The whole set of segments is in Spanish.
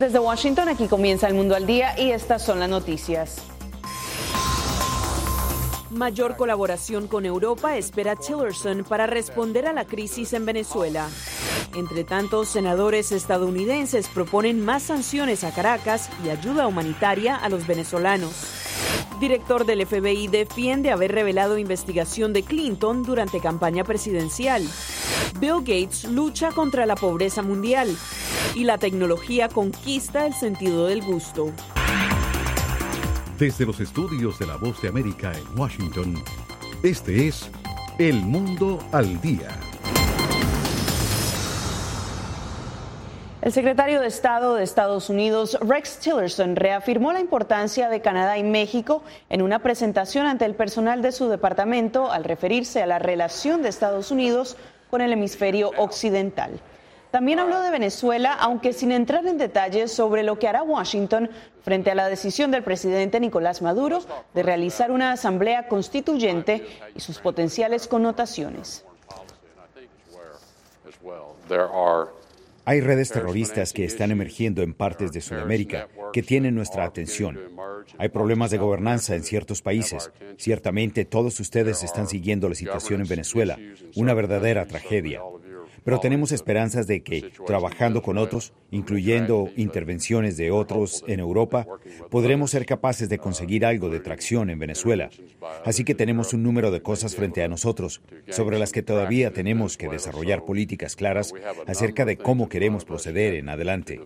Desde Washington, aquí comienza El Mundo al Día y estas son las noticias. Mayor colaboración con Europa espera Tillerson para responder a la crisis en Venezuela. Entre tanto, senadores estadounidenses proponen más sanciones a Caracas y ayuda humanitaria a los venezolanos. Director del FBI defiende haber revelado investigación de Clinton durante campaña presidencial. Bill Gates lucha contra la pobreza mundial. Y la tecnología conquista el sentido del gusto. Desde los estudios de La Voz de América en Washington, este es El Mundo al Día. El secretario de Estado de Estados Unidos, Rex Tillerson, reafirmó la importancia de Canadá y México en una presentación ante el personal de su departamento al referirse a la relación de Estados Unidos con el hemisferio occidental. También habló de Venezuela, aunque sin entrar en detalles sobre lo que hará Washington frente a la decisión del presidente Nicolás Maduro de realizar una asamblea constituyente y sus potenciales connotaciones. Hay redes terroristas que están emergiendo en partes de Sudamérica que tienen nuestra atención. Hay problemas de gobernanza en ciertos países. Ciertamente todos ustedes están siguiendo la situación en Venezuela, una verdadera tragedia. Pero tenemos esperanzas de que, trabajando con otros, incluyendo intervenciones de otros en Europa, podremos ser capaces de conseguir algo de tracción en Venezuela. Así que tenemos un número de cosas frente a nosotros, sobre las que todavía tenemos que desarrollar políticas claras acerca de cómo queremos proceder en adelante.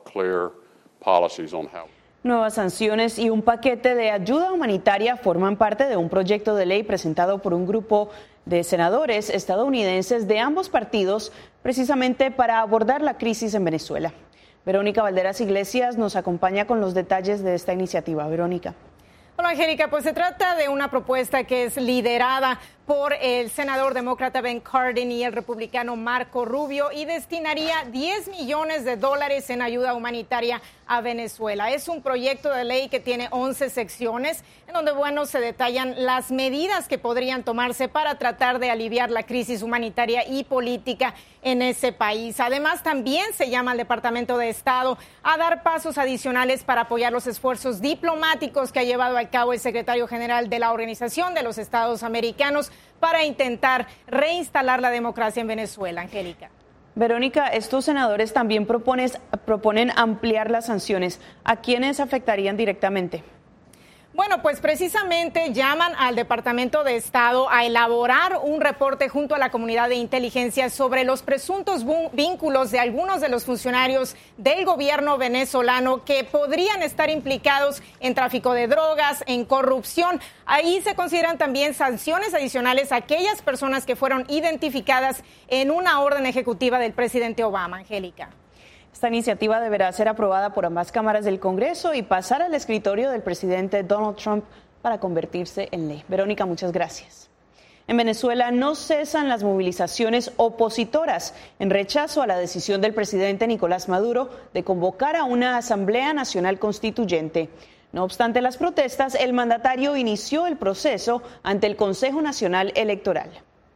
Nuevas sanciones y un paquete de ayuda humanitaria forman parte de un proyecto de ley presentado por un grupo de senadores estadounidenses de ambos partidos, precisamente para abordar la crisis en Venezuela. Verónica Valderas Iglesias nos acompaña con los detalles de esta iniciativa. Verónica. Hola, Angélica, pues se trata de una propuesta que es liderada por el senador demócrata Ben Cardin y el republicano Marco Rubio y destinaría $10 millones en ayuda humanitaria a Venezuela. Es un proyecto de ley que tiene 11 secciones en donde, se detallan las medidas que podrían tomarse para tratar de aliviar la crisis humanitaria y política en ese país. Además, también se llama al Departamento de Estado a dar pasos adicionales para apoyar los esfuerzos diplomáticos que ha llevado a cabo el secretario general de la Organización de los Estados Americanos para intentar reinstalar la democracia en Venezuela. Angélica. Verónica, estos senadores también proponen ampliar las sanciones. ¿A quiénes afectarían directamente? Bueno, pues precisamente llaman al Departamento de Estado a elaborar un reporte junto a la comunidad de inteligencia sobre los presuntos vínculos de algunos de los funcionarios del gobierno venezolano que podrían estar implicados en tráfico de drogas, en corrupción. Ahí se consideran también sanciones adicionales a aquellas personas que fueron identificadas en una orden ejecutiva del presidente Obama. Angélica. Esta iniciativa deberá ser aprobada por ambas cámaras del Congreso y pasar al escritorio del presidente Donald Trump para convertirse en ley. Verónica, muchas gracias. En Venezuela no cesan las movilizaciones opositoras en rechazo a la decisión del presidente Nicolás Maduro de convocar a una Asamblea Nacional Constituyente. No obstante las protestas, el mandatario inició el proceso ante el Consejo Nacional Electoral.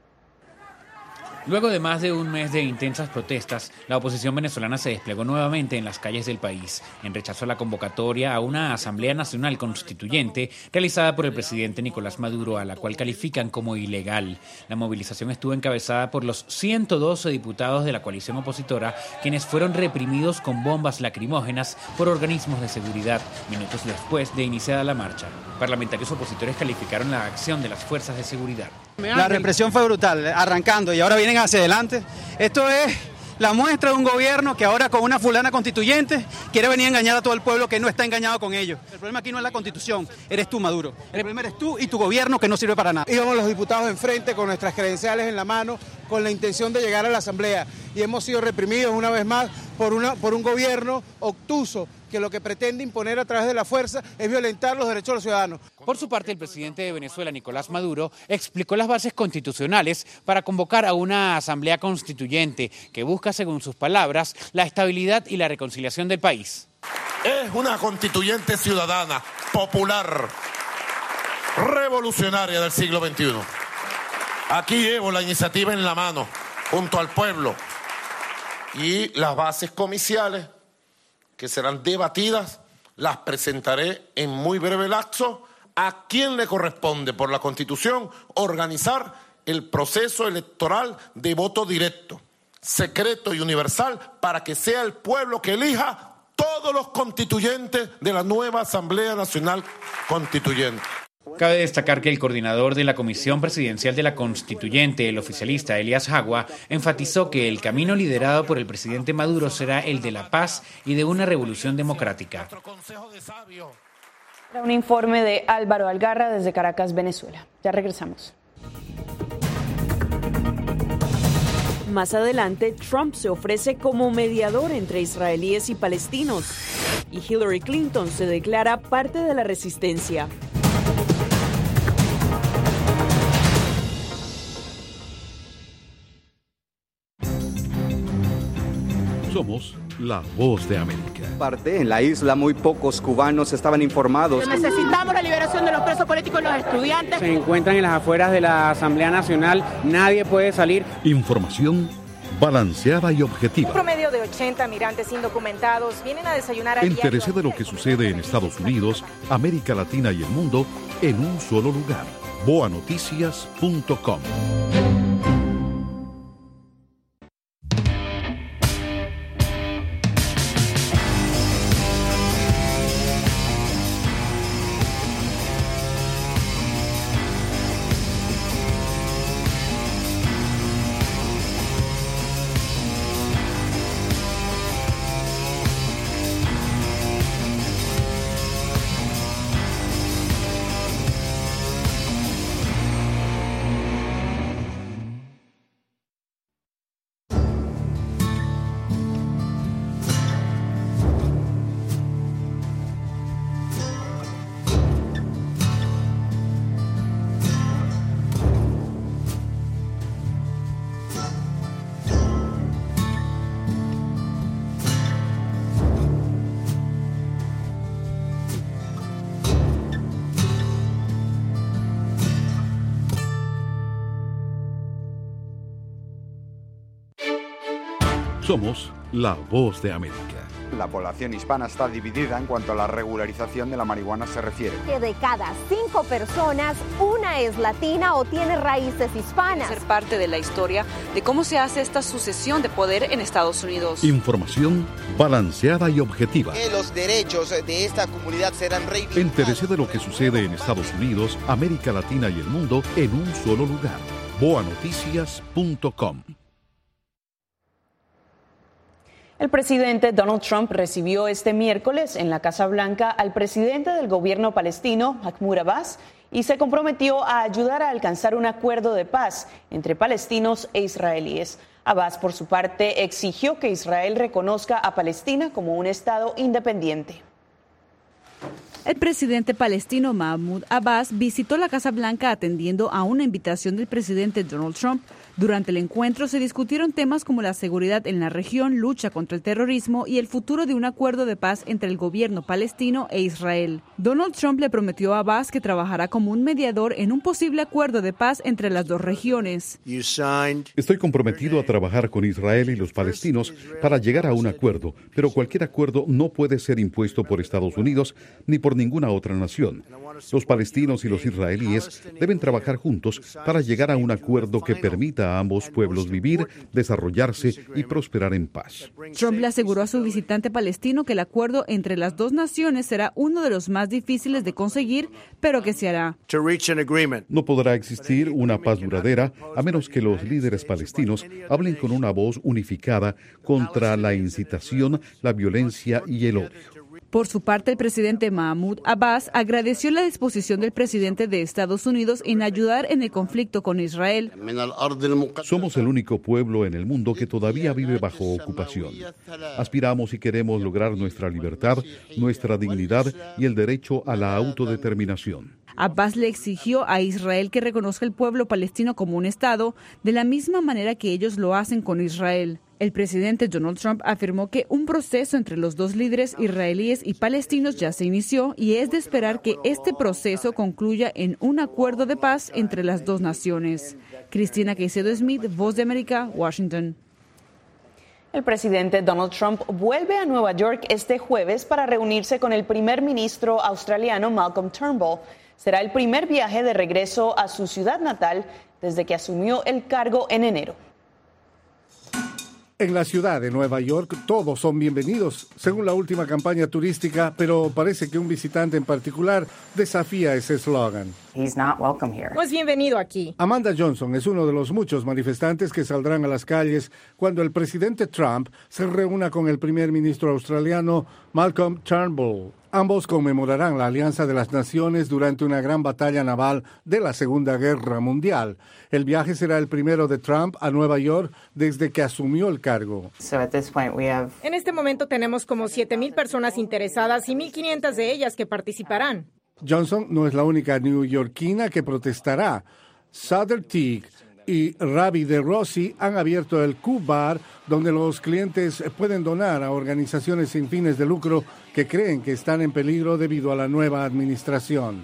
Luego de más de un mes de intensas protestas, la oposición venezolana se desplegó nuevamente en las calles del país, en rechazo a la convocatoria a una Asamblea Nacional Constituyente realizada por el presidente Nicolás Maduro, a la cual califican como ilegal. La movilización estuvo encabezada por los 112 diputados de la coalición opositora, quienes fueron reprimidos con bombas lacrimógenas por organismos de seguridad, minutos después de iniciada la marcha. Parlamentarios opositores calificaron la acción de las fuerzas de seguridad. La represión fue brutal, arrancando, y ahora vienen hacia adelante. Esto es la muestra de un gobierno que ahora con una fulana constituyente quiere venir a engañar a todo el pueblo que no está engañado con ellos. El problema aquí no es la Constitución, eres tú, Maduro. El problema eres tú y tu gobierno, que no sirve para nada. Íbamos los diputados enfrente con nuestras credenciales en la mano, con la intención de llegar a la Asamblea, y hemos sido reprimidos una vez más por un gobierno obtuso que lo que pretende imponer a través de la fuerza es violentar los derechos de los ciudadanos. Por su parte, el presidente de Venezuela, Nicolás Maduro, explicó las bases constitucionales para convocar a una asamblea constituyente que busca, según sus palabras, la estabilidad y la reconciliación del país. Es una constituyente ciudadana, popular, revolucionaria del siglo XXI. Aquí llevo la iniciativa en la mano, junto al pueblo, y las bases comiciales que serán debatidas, las presentaré en muy breve lapso. ¿A quién le corresponde por la Constitución organizar el proceso electoral de voto directo, secreto y universal, para que sea el pueblo que elija todos los constituyentes de la nueva Asamblea Nacional Constituyente? Cabe destacar que el coordinador de la Comisión Presidencial de la Constituyente, el oficialista Elías Jagua, enfatizó que el camino liderado por el presidente Maduro será el de la paz y de una revolución democrática. Un informe de Álvaro Algarra desde Caracas, Venezuela. Ya regresamos. Más adelante, Trump se ofrece como mediador entre israelíes y palestinos, y Hillary Clinton se declara parte de la resistencia. Somos la voz de América. En la isla muy pocos cubanos estaban informados. Necesitamos la liberación de los presos políticos y los estudiantes. Se encuentran en las afueras de la Asamblea Nacional, nadie puede salir. Información balanceada y objetiva. Un promedio de 80 migrantes indocumentados vienen a desayunar. Entérese de lo que sucede en Estados Unidos, América Latina y el mundo en un solo lugar. boanoticias.com. Somos la voz de América. La población hispana está dividida en cuanto a la regularización de la marihuana se refiere. Que de cada 5 personas, una es latina o tiene raíces hispanas. Ser parte de la historia de cómo se hace esta sucesión de poder en Estados Unidos. Información balanceada y objetiva. Que los derechos de esta comunidad serán reivindicados. Entérese de lo que sucede en Estados Unidos, América Latina y el mundo en un solo lugar. boanoticias.com. El presidente Donald Trump recibió este miércoles en la Casa Blanca al presidente del gobierno palestino, Mahmoud Abbas, y se comprometió a ayudar a alcanzar un acuerdo de paz entre palestinos e israelíes. Abbas, por su parte, exigió que Israel reconozca a Palestina como un Estado independiente. El presidente palestino Mahmoud Abbas visitó la Casa Blanca atendiendo a una invitación del presidente Donald Trump. Durante el encuentro se discutieron temas como la seguridad en la región, lucha contra el terrorismo y el futuro de un acuerdo de paz entre el gobierno palestino e Israel. Donald Trump le prometió a Abbas que trabajará como un mediador en un posible acuerdo de paz entre las dos regiones. Estoy comprometido a trabajar con Israel y los palestinos para llegar a un acuerdo, pero cualquier acuerdo no puede ser impuesto por Estados Unidos ni por ninguna otra nación. Los palestinos y los israelíes deben trabajar juntos para llegar a un acuerdo que permita a ambos pueblos vivir, desarrollarse y prosperar en paz. Trump le aseguró a su visitante palestino que el acuerdo entre las dos naciones será uno de los más difíciles de conseguir, pero que se hará. No podrá existir una paz duradera a menos que los líderes palestinos hablen con una voz unificada contra la incitación, la violencia y el odio. Por su parte, el presidente Mahmoud Abbas agradeció la disposición del presidente de Estados Unidos en ayudar en el conflicto con Israel. Somos el único pueblo en el mundo que todavía vive bajo ocupación. Aspiramos y queremos lograr nuestra libertad, nuestra dignidad y el derecho a la autodeterminación. Abbas le exigió a Israel que reconozca el pueblo palestino como un Estado, de la misma manera que ellos lo hacen con Israel. El presidente Donald Trump afirmó que un proceso entre los dos líderes israelíes y palestinos ya se inició y es de esperar que este proceso concluya en un acuerdo de paz entre las dos naciones. Cristina Caicedo Smith, Voz de América, Washington. El presidente Donald Trump vuelve a Nueva York este jueves para reunirse con el primer ministro australiano Malcolm Turnbull. Será el primer viaje de regreso a su ciudad natal desde que asumió el cargo en enero. En la ciudad de Nueva York, todos son bienvenidos, según la última campaña turística, pero parece que un visitante en particular desafía ese eslogan. No es bienvenido aquí. Amanda Johnson es uno de los muchos manifestantes que saldrán a las calles cuando el presidente Trump se reúna con el primer ministro australiano Malcolm Turnbull. Ambos conmemorarán la alianza de las naciones durante una gran batalla naval de la Segunda Guerra Mundial. El viaje será el primero de Trump a Nueva York desde que asumió el cargo. En este momento tenemos como 7,000 personas interesadas y 1,500 de ellas que participarán. Johnson no es la única neoyorquina que protestará. Sutter Teague y Ravi de Rossi han abierto el Q-Bar, donde los clientes pueden donar a organizaciones sin fines de lucro que creen que están en peligro debido a la nueva administración.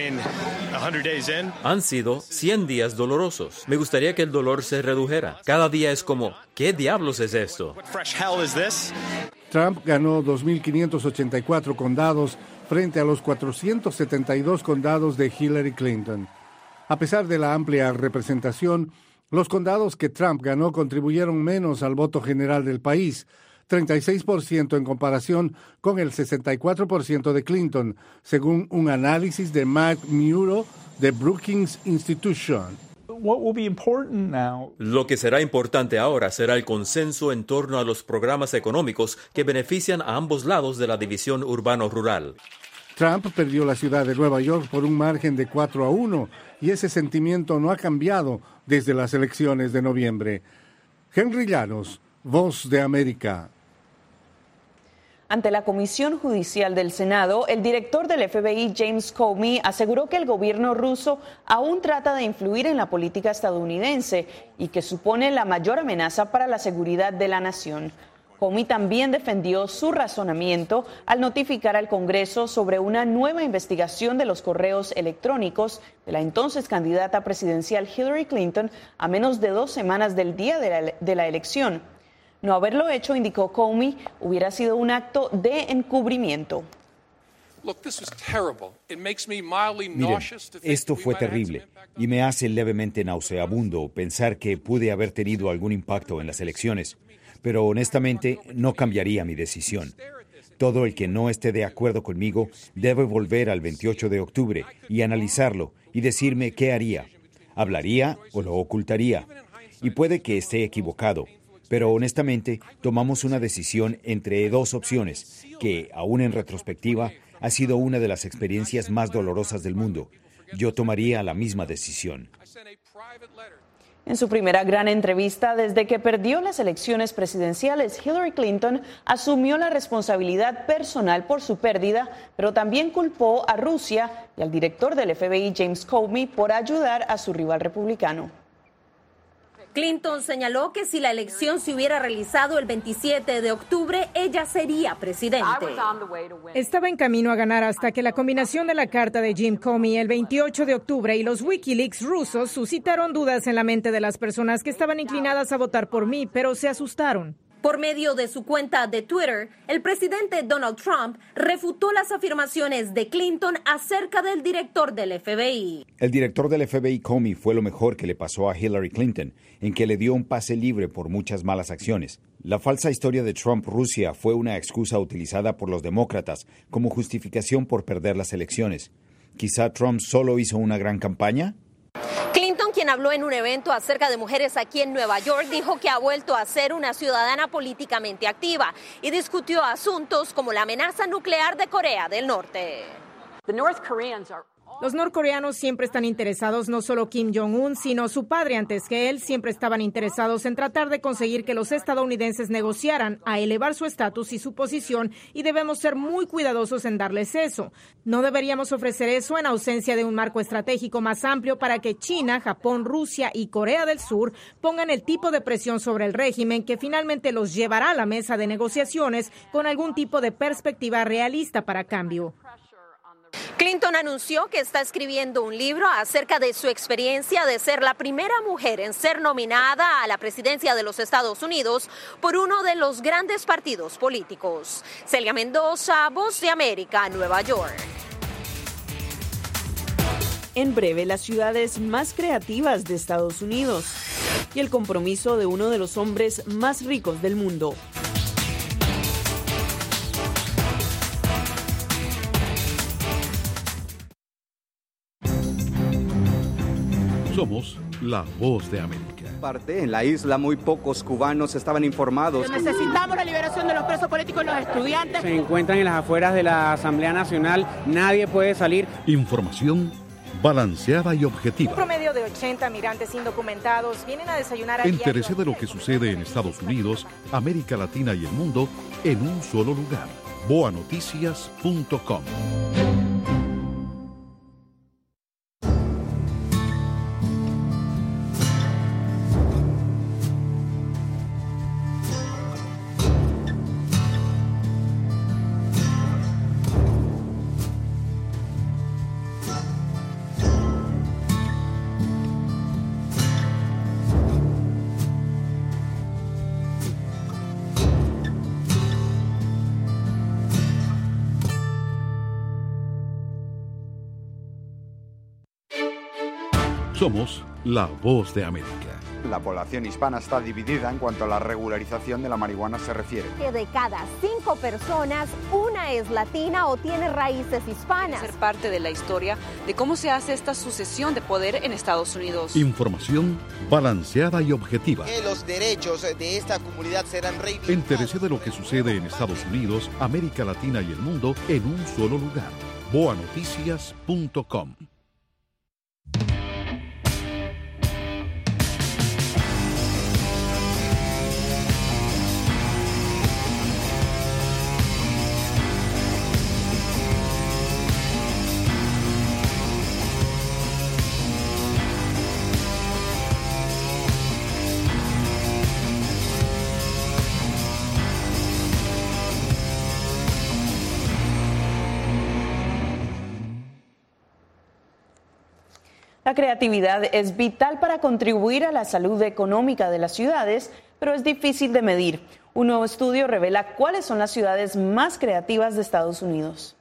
Han sido 100 días dolorosos. Me gustaría que el dolor se redujera. Cada día es como, ¿qué diablos es esto? Trump ganó 2.584 condados frente a los 472 condados de Hillary Clinton. A pesar de la amplia representación, los condados que Trump ganó contribuyeron menos al voto general del país, 36% en comparación con el 64% de Clinton, según un análisis de Mark Muro de Brookings Institution. Lo que será importante ahora será el consenso en torno a los programas económicos que benefician a ambos lados de la división urbano-rural. Trump perdió la ciudad de Nueva York por un margen de 4-1 y ese sentimiento no ha cambiado desde las elecciones de noviembre. Henry Llanos, Voz de América. Ante la Comisión Judicial del Senado, el director del FBI, James Comey, aseguró que el gobierno ruso aún trata de influir en la política estadounidense y que supone la mayor amenaza para la seguridad de la nación. Comey también defendió su razonamiento al notificar al Congreso sobre una nueva investigación de los correos electrónicos de la entonces candidata presidencial Hillary Clinton a menos de 2 semanas del día de la elección. No haberlo hecho, indicó Comey, hubiera sido un acto de encubrimiento. Miren, esto fue terrible y me hace levemente nauseabundo pensar que pude haber tenido algún impacto en las elecciones. Pero honestamente no cambiaría mi decisión. Todo el que no esté de acuerdo conmigo debe volver al 28 de octubre y analizarlo y decirme qué haría. ¿Hablaría o lo ocultaría? Y puede que esté equivocado, pero honestamente tomamos una decisión entre 2 opciones, que, aún en retrospectiva, ha sido una de las experiencias más dolorosas del mundo. Yo tomaría la misma decisión. En su primera gran entrevista desde que perdió las elecciones presidenciales, Hillary Clinton asumió la responsabilidad personal por su pérdida, pero también culpó a Rusia y al director del FBI, James Comey, por ayudar a su rival republicano. Clinton señaló que si la elección se hubiera realizado el 27 de octubre, ella sería presidente. Estaba en camino a ganar hasta que la combinación de la carta de Jim Comey el 28 de octubre y los Wikileaks rusos suscitaron dudas en la mente de las personas que estaban inclinadas a votar por mí, pero se asustaron. Por medio de su cuenta de Twitter, el presidente Donald Trump refutó las afirmaciones de Clinton acerca del director del FBI. El director del FBI, Comey, fue lo mejor que le pasó a Hillary Clinton, en que le dio un pase libre por muchas malas acciones. La falsa historia de Trump-Rusia fue una excusa utilizada por los demócratas como justificación por perder las elecciones. ¿Quizá Trump solo hizo una gran campaña? Clinton, quien habló en un evento acerca de mujeres aquí en Nueva York, dijo que ha vuelto a ser una ciudadana políticamente activa y discutió asuntos como la amenaza nuclear de Corea del Norte. Los norcoreanos siempre están interesados, no solo Kim Jong-un, sino su padre antes que él, siempre estaban interesados en tratar de conseguir que los estadounidenses negociaran a elevar su estatus y su posición, y debemos ser muy cuidadosos en darles eso. No deberíamos ofrecer eso en ausencia de un marco estratégico más amplio para que China, Japón, Rusia y Corea del Sur pongan el tipo de presión sobre el régimen que finalmente los llevará a la mesa de negociaciones con algún tipo de perspectiva realista para cambio. Clinton anunció que está escribiendo un libro acerca de su experiencia de ser la primera mujer en ser nominada a la presidencia de los Estados Unidos por uno de los grandes partidos políticos. Celia Mendoza, Voz de América, Nueva York. En breve, las ciudades más creativas de Estados Unidos y el compromiso de uno de los hombres más ricos del mundo. Somos la Voz de América. En la isla muy pocos cubanos estaban informados. Necesitamos la liberación de los presos políticos y los estudiantes. Se encuentran en las afueras de la Asamblea Nacional. Nadie puede salir. Información balanceada y objetiva. Un promedio de 80 migrantes indocumentados vienen a desayunar. Entérese de lo que sucede en Estados Unidos, América Latina y el mundo en un solo lugar. boanoticias.com. Somos la Voz de América. La población hispana está dividida en cuanto a la regularización de la marihuana se refiere. Que de cada 5 personas, una es latina o tiene raíces hispanas. Ser parte de la historia de cómo se hace esta sucesión de poder en Estados Unidos. Información balanceada y objetiva. Que los derechos de esta comunidad serán reivindicados. Entérese de lo que sucede en Estados Unidos, América Latina y el mundo en un solo lugar. boanoticias.com. La creatividad es vital para contribuir a la salud económica de las ciudades, pero es difícil de medir. Un nuevo estudio revela cuáles son las ciudades más creativas de Estados Unidos.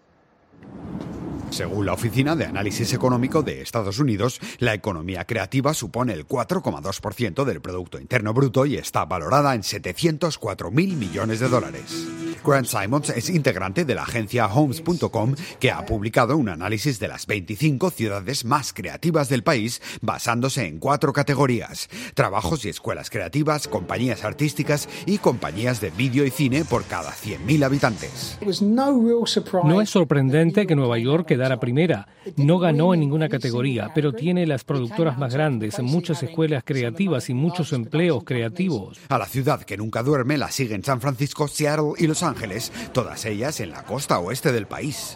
Según la Oficina de Análisis Económico de Estados Unidos, la economía creativa supone el 4,2% del Producto Interno Bruto y está valorada en $704.000 millones. Grant Simons es integrante de la agencia Homes.com, que ha publicado un análisis de las 25 ciudades más creativas del país, basándose en 4 categorías: trabajos y escuelas creativas, compañías artísticas y compañías de vídeo y cine por cada 100.000 habitantes. No es sorprendente que Nueva York quedara primera. No ganó en ninguna categoría, pero tiene las productoras más grandes, muchas escuelas creativas y muchos empleos creativos. A la ciudad que nunca duerme la siguen San Francisco, Seattle y Los Ángeles, todas ellas en la costa oeste del país.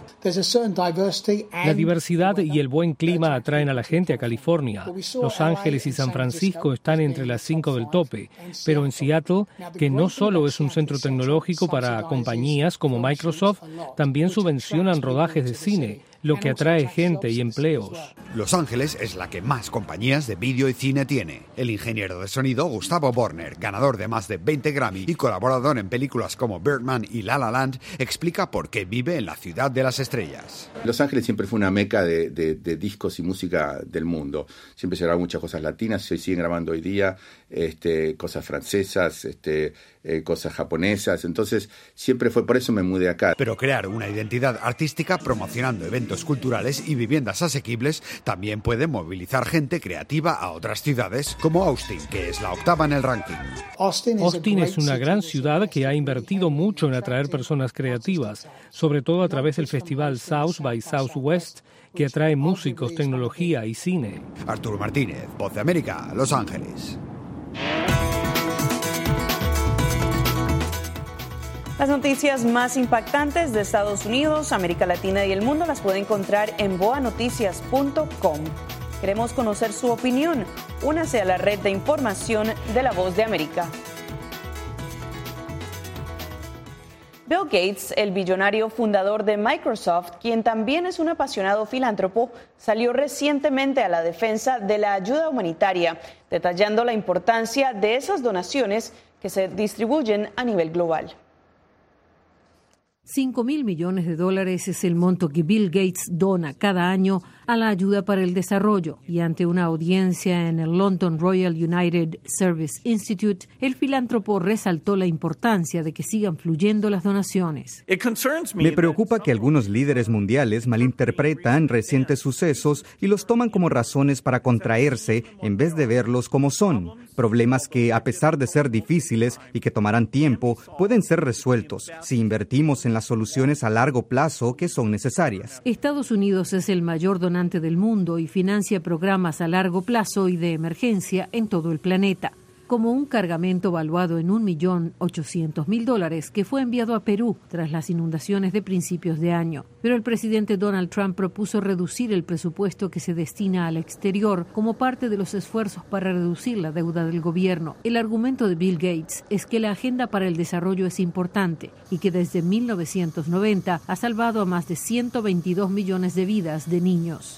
La diversidad y el buen clima atraen a la gente a California. Los Ángeles y San Francisco están entre las 5 del tope, pero en Seattle, que no solo es un centro tecnológico para compañías como Microsoft, también subvencionan rodajes de cine, lo que atrae gente y empleos. Los Ángeles es la que más compañías de vídeo y cine tiene. El ingeniero de sonido Gustavo Borner, ganador de más de 20 Grammy y colaborador en películas como Birdman y La La Land, explica por qué vive en la ciudad de las estrellas. Los Ángeles siempre fue una meca de discos y música del mundo. Siempre se grababan muchas cosas latinas, se siguen grabando hoy día, cosas francesas, cosas japonesas. Entonces siempre fue, por eso me mudé acá. Pero crear una identidad artística promocionando eventos culturales y viviendas asequibles también puede movilizar gente creativa a otras ciudades, como Austin, que es la 8ª en el ranking. Austin es una gran ciudad que ha invertido mucho en atraer personas creativas, sobre todo a través del festival South by Southwest, que atrae músicos, tecnología y cine. Arturo Martínez, Voz de América, Los Ángeles. Las noticias más impactantes de Estados Unidos, América Latina y el mundo las puede encontrar en boanoticias.com. Queremos conocer su opinión. Únase a la red de información de La Voz de América. Bill Gates, el billonario fundador de Microsoft, quien también es un apasionado filántropo, salió recientemente a la defensa de la ayuda humanitaria, detallando la importancia de esas donaciones que se distribuyen a nivel global. $5.000 millones es el monto que Bill Gates dona cada año a la ayuda para el desarrollo. Y ante una audiencia en el London Royal United Service Institute, el filántropo resaltó la importancia de que sigan fluyendo las donaciones. Me preocupa que algunos líderes mundiales malinterpretan recientes sucesos y los toman como razones para contraerse en vez de verlos como son. Problemas que, a pesar de ser difíciles y que tomarán tiempo, pueden ser resueltos si invertimos en las soluciones a largo plazo que son necesarias. Estados Unidos es el mayor donante del mundo y financia programas a largo plazo y de emergencia en todo el planeta, como un cargamento valuado en $1.800.000 que fue enviado a Perú tras las inundaciones de principios de año. Pero el presidente Donald Trump propuso reducir el presupuesto que se destina al exterior como parte de los esfuerzos para reducir la deuda del gobierno. El argumento de Bill Gates es que la agenda para el desarrollo es importante y que desde 1990 ha salvado a más de 122 millones de vidas de niños.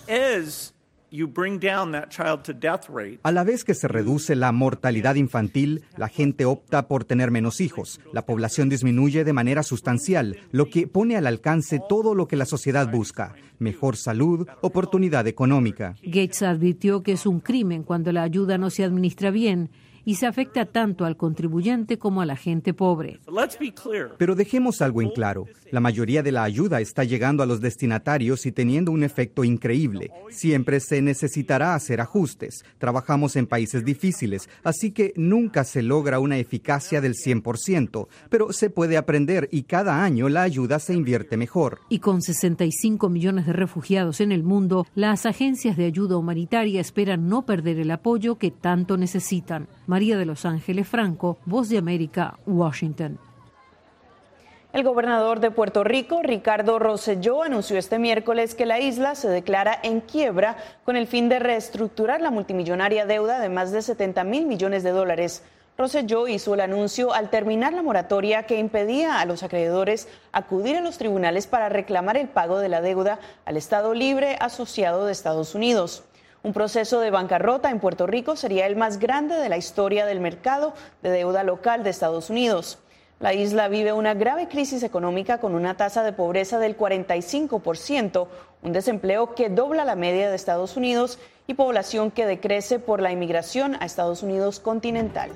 A la vez que se reduce la mortalidad infantil, la gente opta por tener menos hijos. La población disminuye de manera sustancial, lo que pone al alcance todo lo que la sociedad busca: mejor salud, oportunidad económica. Gates advirtió que es un crimen cuando la ayuda no se administra bien y se afecta tanto al contribuyente como a la gente pobre. Pero dejemos algo en claro. La mayoría de la ayuda está llegando a los destinatarios y teniendo un efecto increíble. Siempre se necesitará hacer ajustes. Trabajamos en países difíciles, así que nunca se logra una eficacia del 100%, pero se puede aprender y cada año la ayuda se invierte mejor. Y con 65 millones de refugiados en el mundo, las agencias de ayuda humanitaria esperan no perder el apoyo que tanto necesitan. María de Los Ángeles Franco, Voz de América, Washington. El gobernador de Puerto Rico, Ricardo Rosselló, anunció este miércoles que la isla se declara en quiebra con el fin de reestructurar la multimillonaria deuda de más de $70.000 millones. Rosselló hizo el anuncio al terminar la moratoria que impedía a los acreedores acudir a los tribunales para reclamar el pago de la deuda al Estado Libre Asociado de Estados Unidos. Un proceso de bancarrota en Puerto Rico sería el más grande de la historia del mercado de deuda local de Estados Unidos. La isla vive una grave crisis económica con una tasa de pobreza del 45%, un desempleo que dobla la media de Estados Unidos y población que decrece por la inmigración a Estados Unidos continental.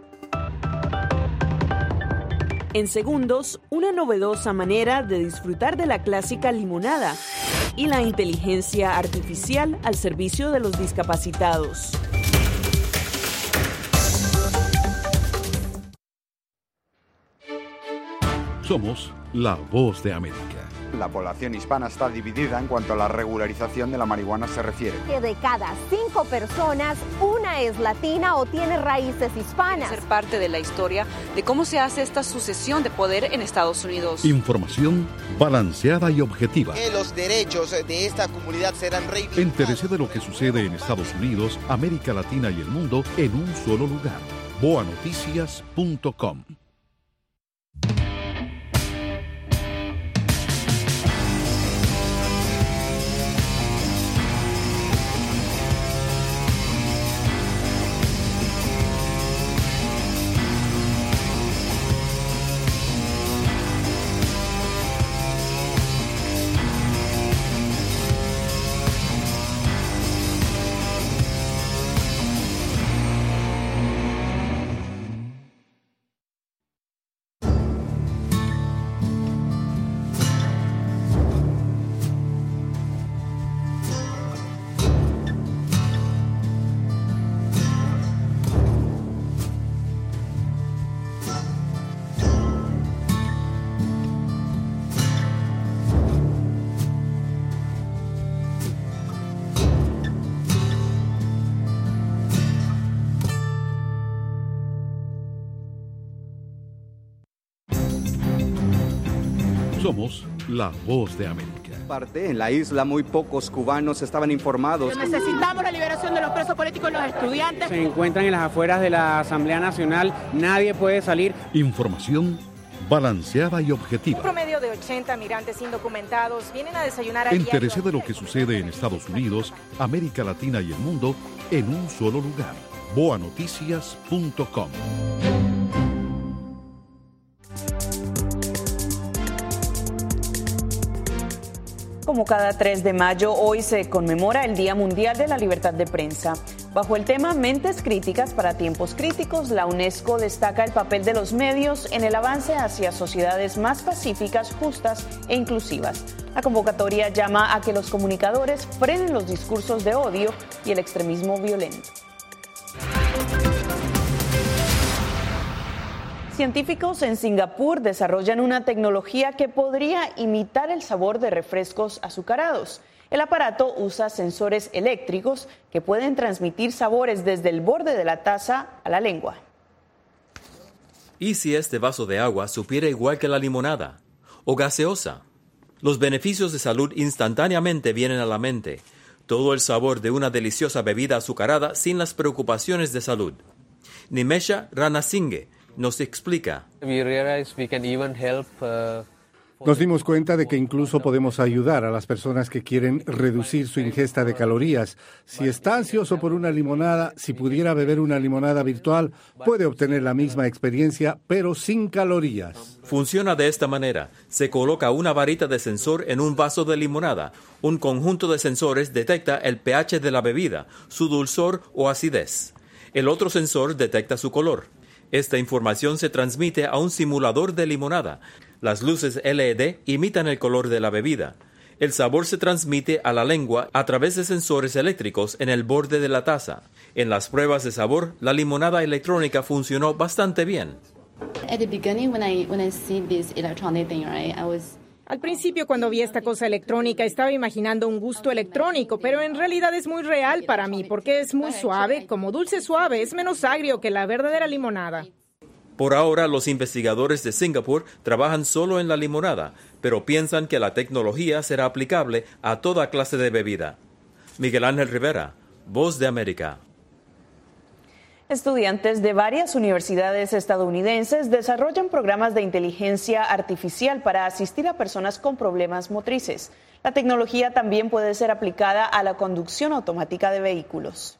En segundos, una novedosa manera de disfrutar de la clásica limonada y la inteligencia artificial al servicio de los discapacitados. Somos la Voz de América. La población hispana está dividida en cuanto a la regularización de la marihuana se refiere. Que de cada 5 personas, una es latina o tiene raíces hispanas. Ser parte de la historia de cómo se hace esta sucesión de poder en Estados Unidos. Información balanceada y objetiva. Que los derechos de esta comunidad serán reivindicados. Entérese de lo que sucede en Estados Unidos, América Latina y el mundo en un solo lugar. boanoticias.com. Somos la Voz de América. En la isla muy pocos cubanos estaban informados. Necesitamos la liberación de los presos políticos y los estudiantes. Se encuentran en las afueras de la Asamblea Nacional, nadie puede salir. Información balanceada y objetiva. Un promedio de 80 migrantes indocumentados vienen a desayunar a diario. Entérese de lo que sucede en Estados Unidos, América Latina y el mundo en un solo lugar. boanoticias.com. Como cada 3 de mayo, hoy se conmemora el Día Mundial de la Libertad de Prensa. Bajo el tema Mentes Críticas para Tiempos Críticos, la UNESCO destaca el papel de los medios en el avance hacia sociedades más pacíficas, justas e inclusivas. La convocatoria llama a que los comunicadores frenen los discursos de odio y el extremismo violento. Científicos en Singapur desarrollan una tecnología que podría imitar el sabor de refrescos azucarados. El aparato usa sensores eléctricos que pueden transmitir sabores desde el borde de la taza a la lengua. ¿Y si este vaso de agua supiera igual que la limonada o gaseosa? Los beneficios de salud instantáneamente vienen a la mente. Todo el sabor de una deliciosa bebida azucarada sin las preocupaciones de salud. Nimesha Ranasinghe nos explica. Nos dimos cuenta de que incluso podemos ayudar a las personas que quieren reducir su ingesta de calorías. Si está ansioso por una limonada, si pudiera beber una limonada virtual, puede obtener la misma experiencia, pero sin calorías. Funciona de esta manera. Se coloca una varita de sensor en un vaso de limonada. Un conjunto de sensores detecta el pH de la bebida, su dulzor o acidez. El otro sensor detecta su color. Esta información se transmite a un simulador de limonada. Las luces LED imitan el color de la bebida. El sabor se transmite a la lengua a través de sensores eléctricos en el borde de la taza. En las pruebas de sabor, la limonada electrónica funcionó bastante bien. Al principio, cuando vi esta cosa electrónica, estaba imaginando un gusto electrónico, pero en realidad es muy real para mí porque es muy suave, como dulce suave, es menos agrio que la verdadera limonada. Por ahora, los investigadores de Singapur trabajan solo en la limonada, pero piensan que la tecnología será aplicable a toda clase de bebida. Miguel Ángel Rivera, Voz de América. Estudiantes de varias universidades estadounidenses desarrollan programas de inteligencia artificial para asistir a personas con problemas motrices. La tecnología también puede ser aplicada a la conducción automática de vehículos.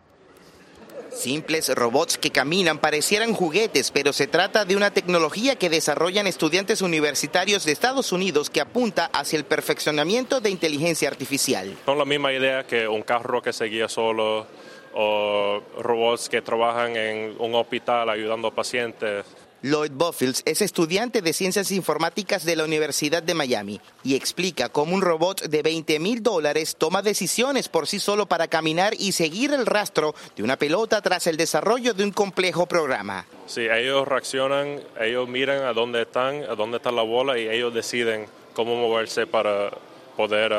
Simples robots que caminan parecieran juguetes, pero se trata de una tecnología que desarrollan estudiantes universitarios de Estados Unidos que apunta hacia el perfeccionamiento de inteligencia artificial. Son la misma idea que un carro que se guía solo o robots que trabajan en un hospital ayudando a pacientes. Lloyd Buffield es estudiante de Ciencias Informáticas de la Universidad de Miami y explica cómo un robot de $20,000 toma decisiones por sí solo para caminar y seguir el rastro de una pelota tras el desarrollo de un complejo programa. Sí, ellos reaccionan, ellos miran a dónde está la bola y ellos deciden cómo moverse para poder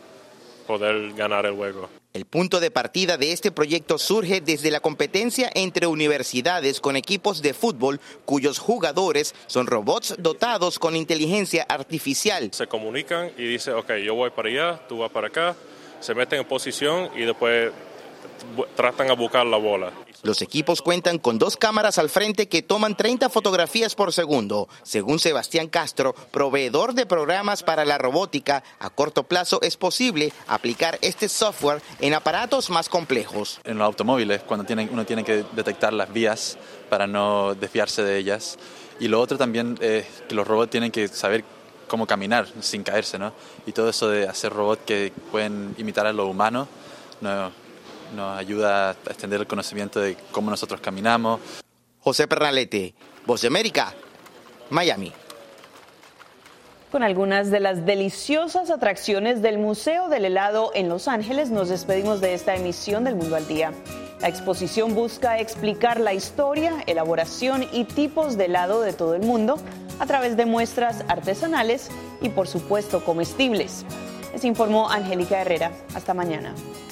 ganar el juego. El punto de partida de este proyecto surge desde la competencia entre universidades con equipos de fútbol cuyos jugadores son robots dotados con inteligencia artificial. Se comunican y dicen, ok, yo voy para allá, tú vas para acá, se meten en posición y después tratan a buscar la bola. Los equipos cuentan con 2 cámaras al frente que toman 30 fotografías por segundo. Según Sebastián Castro, proveedor de programas para la robótica, a corto plazo es posible aplicar este software en aparatos más complejos. En los automóviles, cuando uno tiene que detectar las vías para no desviarse de ellas. Y lo otro también es que los robots tienen que saber cómo caminar sin caerse, ¿no? Y todo eso de hacer robots que pueden imitar a lo humano, nos ayuda a extender el conocimiento de cómo nosotros caminamos. José Pernalete, Voz de América, Miami. Con algunas de las deliciosas atracciones del Museo del Helado en Los Ángeles, nos despedimos de esta emisión del Mundo al Día. La exposición busca explicar la historia, elaboración y tipos de helado de todo el mundo a través de muestras artesanales y, por supuesto, comestibles. Les informó Angélica Herrera. Hasta mañana.